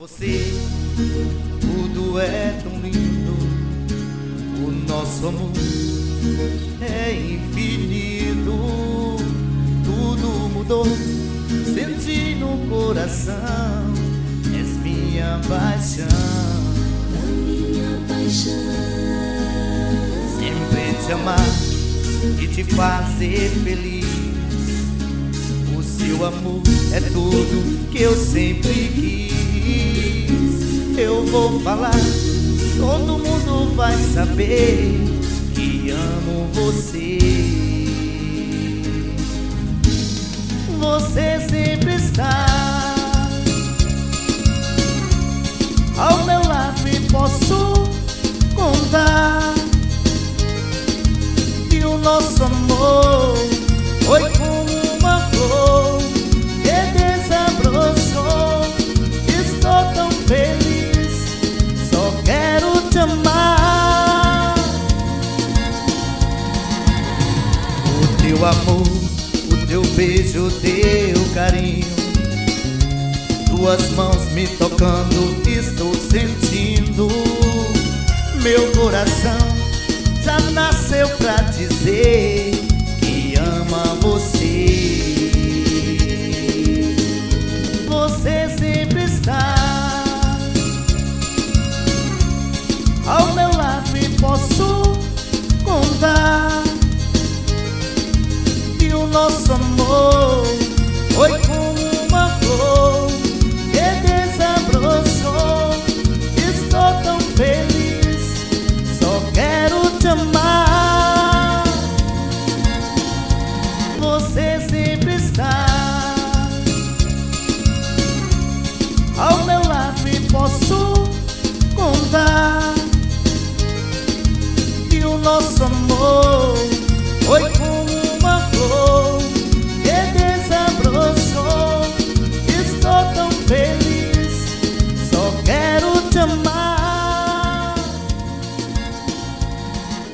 Você, tudo é tão lindo, o nosso amor é infinito. Tudo mudou, senti no coração, és minha paixão. Da minha paixão, sempre te amar e te fazer feliz. O seu amor é tudo que eu sempre quis. Eu vou falar, todo mundo vai saber que amo você. Você sempre está ao meu lado e posso contar que o nosso amor foi como uma flor que desabrochou. Estou tão feliz, só quero te amar. O teu amor, o teu beijo, o teu carinho, tuas mãos me tocando, estou sentindo. Meu coração já nasceu pra dizer que ama você. Você sempre está ao meu lado e posso contar que o nosso amor foi como uma flor que desabrochou. Estou tão feliz, só quero te amar. Você sempre está ao meu lado e posso contar que o nosso amor foi como